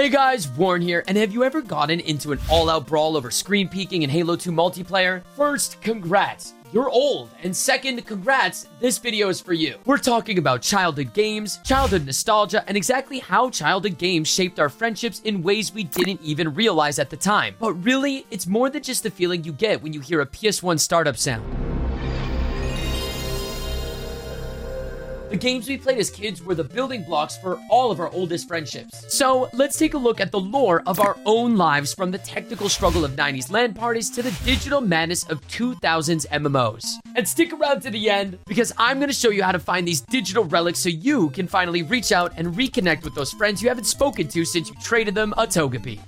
Hey guys, Warren here, and have you ever gotten into an all-out brawl over screen peeking in Halo 2 multiplayer? First, congrats. You're old. And second, congrats, this video is for you. We're talking about childhood games, childhood nostalgia, and exactly how childhood games shaped our friendships in ways we didn't even realize at the time. But really, it's more than just the feeling you get when you hear a PS1 startup sound. The games we played as kids were the building blocks for all of our oldest friendships. So let's take a look at the lore of our own lives, from the technical struggle of 90s LAN parties to the digital madness of 2000s MMOs. And stick around to the end, because I'm going to show you how to find these digital relics so you can finally reach out and reconnect with those friends you haven't spoken to since you traded them a Togepi.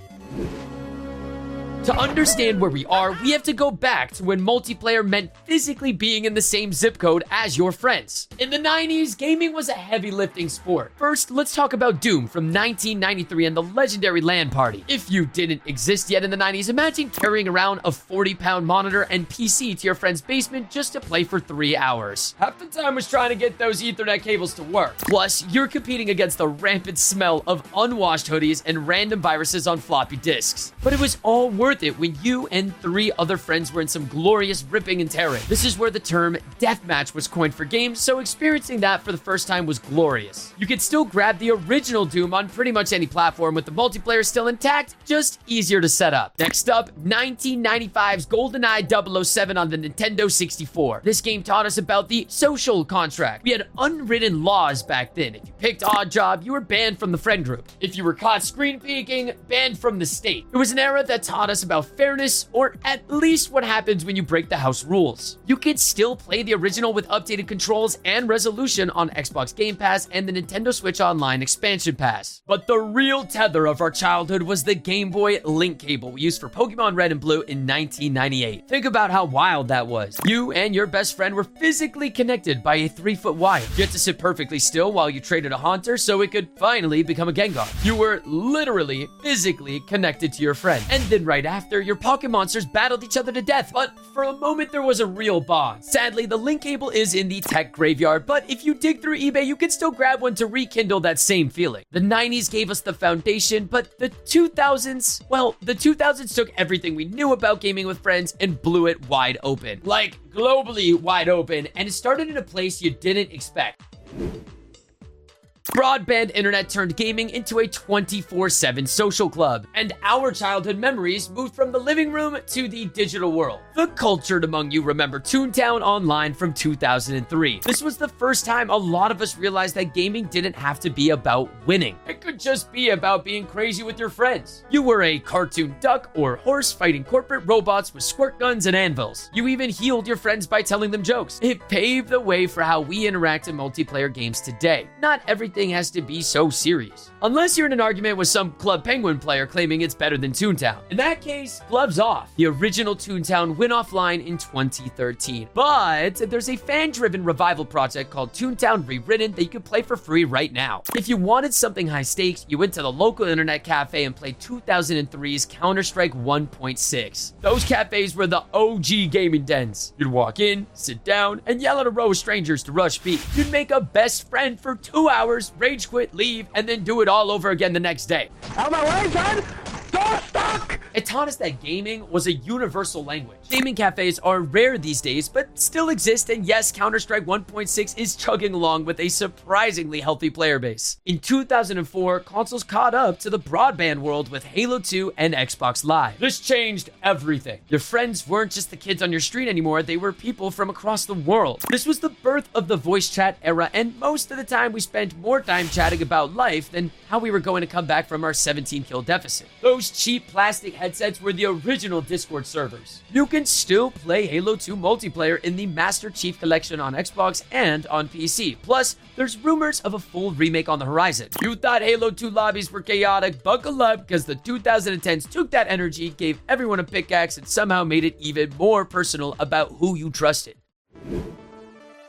To understand where we are, we have to go back to when multiplayer meant physically being in the same zip code as your friends. In the 90s, gaming was a heavy lifting sport. First, let's talk about Doom from 1993 and the legendary LAN party. If you didn't exist yet in the 90s, imagine carrying around a 40-pound monitor and PC to your friend's basement just to play for 3 hours. Half the time was trying to get those Ethernet cables to work. Plus, you're competing against the rampant smell of unwashed hoodies and random viruses on floppy disks. But it was all worth it when you and 3 other friends were in some glorious ripping and tearing. This is where the term deathmatch was coined for games, so experiencing that for the first time was glorious. You could still grab the original Doom on pretty much any platform with the multiplayer still intact, just easier to set up. Next up, 1995's GoldenEye 007 on the Nintendo 64. This game taught us about the social contract. We had unwritten laws back then. If you picked odd job, you were banned from the friend group. If you were caught screen peeking, banned from the state. It was an era that taught us about fairness, or at least what happens when you break the house rules. You could still play the original with updated controls and resolution on Xbox Game Pass and the Nintendo Switch Online expansion pass. But the real tether of our childhood was the Game Boy link cable we used for Pokemon Red and Blue in 1998. Think about how wild that was. You and your best friend were physically connected by a 3-foot wire. You had to sit perfectly still while you traded a Haunter so it could finally become a Gengar. You were literally, physically connected to your friend. And then right after, your pocket monsters battled each other to death, but for a moment there was a real bond. Sadly, the link cable is in the tech graveyard, but if you dig through eBay, you can still grab one to rekindle that same feeling. The 90s gave us the foundation, but the 2000s, well, the 2000s took everything we knew about gaming with friends and blew it wide open. Like, globally wide open, and it started in a place you didn't expect. Broadband internet turned gaming into a 24/7 social club, and our childhood memories moved from the living room to the digital world. The cultured among you remember Toontown Online from 2003. This was the first time a lot of us realized that gaming didn't have to be about winning. It could just be about being crazy with your friends. You were a cartoon duck or horse fighting corporate robots with squirt guns and anvils. You even healed your friends by telling them jokes. It paved the way for how we interact in multiplayer games today. Not everything has to be so serious. Unless you're in an argument with some Club Penguin player claiming it's better than Toontown. In that case, gloves off. The original Toontown went offline in 2013. But there's a fan-driven revival project called Toontown Rewritten that you can play for free right now. If you wanted something high stakes, you went to the local internet cafe and played 2003's Counter-Strike 1.6. Those cafes were the OG gaming dens. You'd walk in, sit down, and yell at a row of strangers to rush B. You'd make a best friend for 2 hours, rage quit, leave, and then do it all over again the next day. Out of my way, son! Door stuck! It taught us that gaming was a universal language. Gaming cafes are rare these days, but still exist, and yes, Counter-Strike 1.6 is chugging along with a surprisingly healthy player base. In 2004, consoles caught up to the broadband world with Halo 2 and Xbox Live. This changed everything. Your friends weren't just the kids on your street anymore, they were people from across the world. This was the birth of the voice chat era, and most of the time we spent more time chatting about life than how we were going to come back from our 17-kill deficit. Those cheap plastic headsets were the original Discord servers. You can still play Halo 2 multiplayer in the Master Chief Collection on Xbox and on PC. Plus, there's rumors of a full remake on the horizon. You thought Halo 2 lobbies were chaotic? Buckle up, because the 2010s took that energy, gave everyone a pickaxe, and somehow made it even more personal about who you trusted.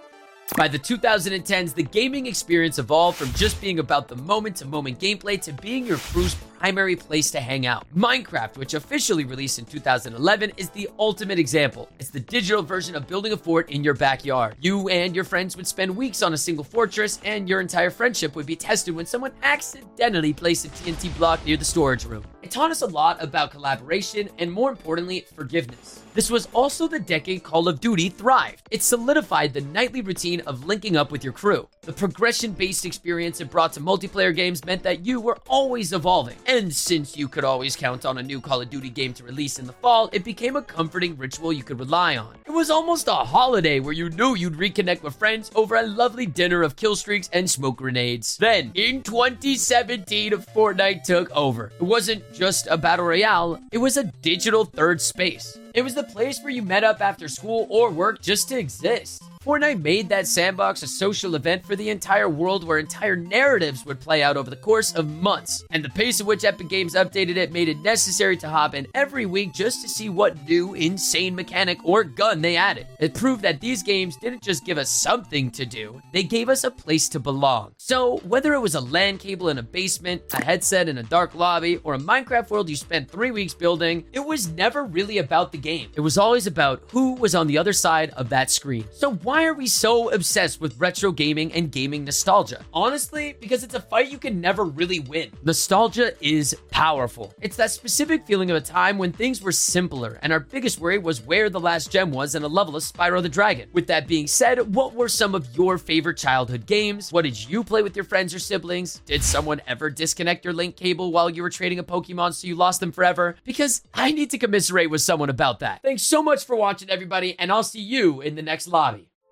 By the 2010s, the gaming experience evolved from just being about the moment-to-moment gameplay to being your crew's primary place to hang out. Minecraft, which officially released in 2011, is the ultimate example. It's the digital version of building a fort in your backyard. You and your friends would spend weeks on a single fortress, and your entire friendship would be tested when someone accidentally placed a TNT block near the storage room. It taught us a lot about collaboration and, more importantly, forgiveness. This was also the decade Call of Duty thrived. It solidified the nightly routine of linking up with your crew. The progression-based experience it brought to multiplayer games meant that you were always evolving. And since you could always count on a new Call of Duty game to release in the fall, it became a comforting ritual you could rely on. It was almost a holiday where you knew you'd reconnect with friends over a lovely dinner of kill streaks and smoke grenades. Then, in 2017, Fortnite took over. It wasn't just a battle royale, it was a digital third space. It was the place where you met up after school or work just to exist. Fortnite made that sandbox a social event for the entire world where entire narratives would play out over the course of months. And the pace at which Epic Games updated it made it necessary to hop in every week just to see what new insane mechanic or gun they added. It proved that these games didn't just give us something to do, they gave us a place to belong. So whether it was a LAN cable in a basement, a headset in a dark lobby, or a Minecraft world you spent 3 weeks building, it was never really about the game. It was always about who was on the other side of that screen. So why are we so obsessed with retro gaming and gaming nostalgia? Honestly, because it's a fight you can never really win. Nostalgia is powerful. It's that specific feeling of a time when things were simpler and our biggest worry was where the last gem was in a level of Spyro the Dragon. With that being said, what were some of your favorite childhood games? What did you play with your friends or siblings? Did someone ever disconnect your link cable while you were trading a Pokemon so you lost them forever? Because I need to commiserate with someone about that. Thanks so much for watching, everybody, and I'll see you in the next lobby.